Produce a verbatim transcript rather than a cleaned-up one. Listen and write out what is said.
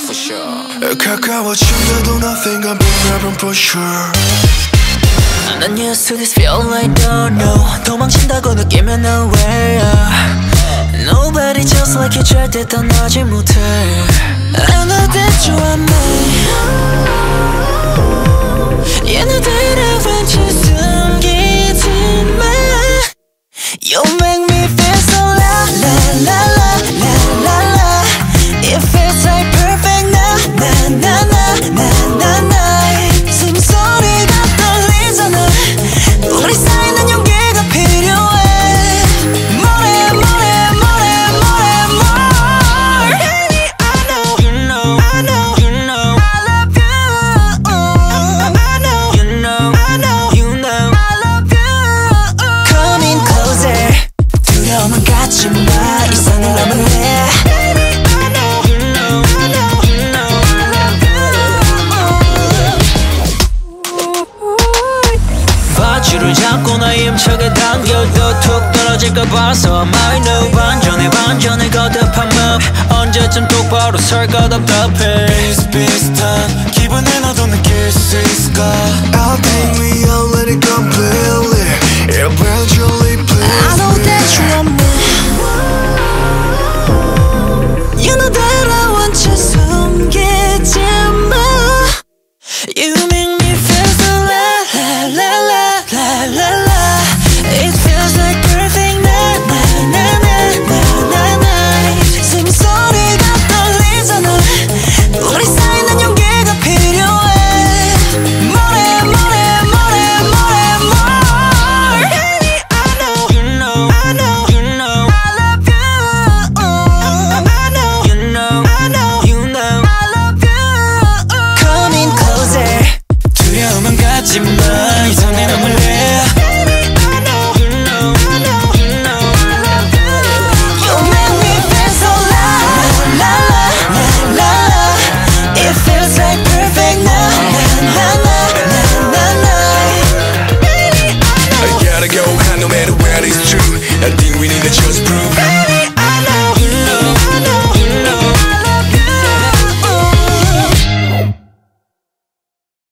for sure. 가까워진다도 nothing I'm being for sure. 난 used to this feel I don't know. 도망친다고 느끼면 nowhere. Nobody just like you 절대 떠나지 못해. I know that you are mine. 얘네들의 왠지 숨기지 마. You make me feel so la la la la la la la. It feels like perfect na na na na na na na. 숨소리가 떨리잖아. 우리 사이는 용기가 필요해. More more more more more. Baby I know you know I know you know I love you. I know you know I know you know I love you. Coming closer. 두려움은 갖지 마. 이 손을 넘을래. Baby I know you know I know you know I love you. 바지를 잡고 나 힘차게 당겨도 툭 떨어질까 봐서 I know 반전에 반전에 거듭한 move. 언제쯤 똑바로 설까 답답해. 비슷비슷한 기분을 너도 느낄 수 있을까? I'll take me, I'll let it completely. Eventually please I know that you want